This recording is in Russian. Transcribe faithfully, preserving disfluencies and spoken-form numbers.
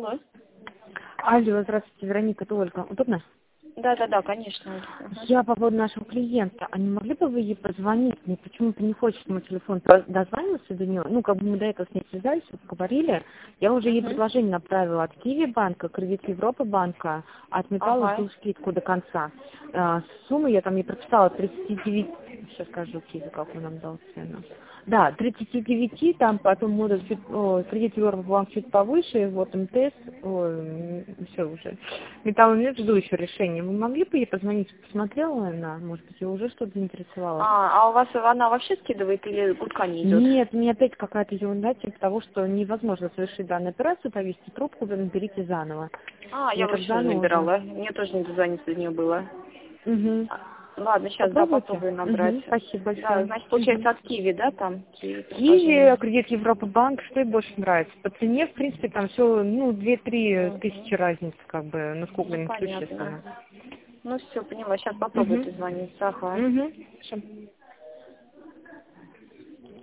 Алло. Алло, здравствуйте, Вероника, это Ольга. Удобно? Да, да, да, конечно. Ага. Я по поводу нашего клиента. А не могли бы вы ей позвонить? Мне почему-то не хочет мой телефон Про- дозваниваться до нее. Ну, как бы мы до этого с ней связались, вот поговорили. Я уже ей Мгм. предложение направила от Киви банка, Кредит Европы банка, от Металла Ага. жду скидку до конца. А, сумму я там ей прописала тридцать девять, сейчас скажу, Киви, как он нам дал цену. Да, тридцать девять, там потом модуль чуть, о, Кредит Европа банк чуть повыше, вот МТС, все уже. Металл нет, жду еще решения. Вы могли бы ей позвонить, посмотрела она, может быть, ее уже что-то заинтересовало? А, а у вас она вообще скидывает или гудка не идет? Нет, мне опять какая-то ерунда, типа того, что невозможно совершить данную операцию, повесить трубку, вы наберите заново. А, я Я так вообще не заново уже. набирала. Мне тоже не дозвониться до нее было. Угу. А, Ладно, сейчас, да, Попробуйте. попробую набрать. Угу. Спасибо Да, большое. значит, Угу. получается от Киви, да, там? Киви Киви, предложение. кредит Европа банк, что ей больше нравится? По цене, в принципе, там все, ну, две-три тысячи Угу. разницы, как бы, Ну, насколько-нибудь понятно. существенно. Ну, все, поняла. Сейчас попробую Угу. дозвониться. Ага. Угу.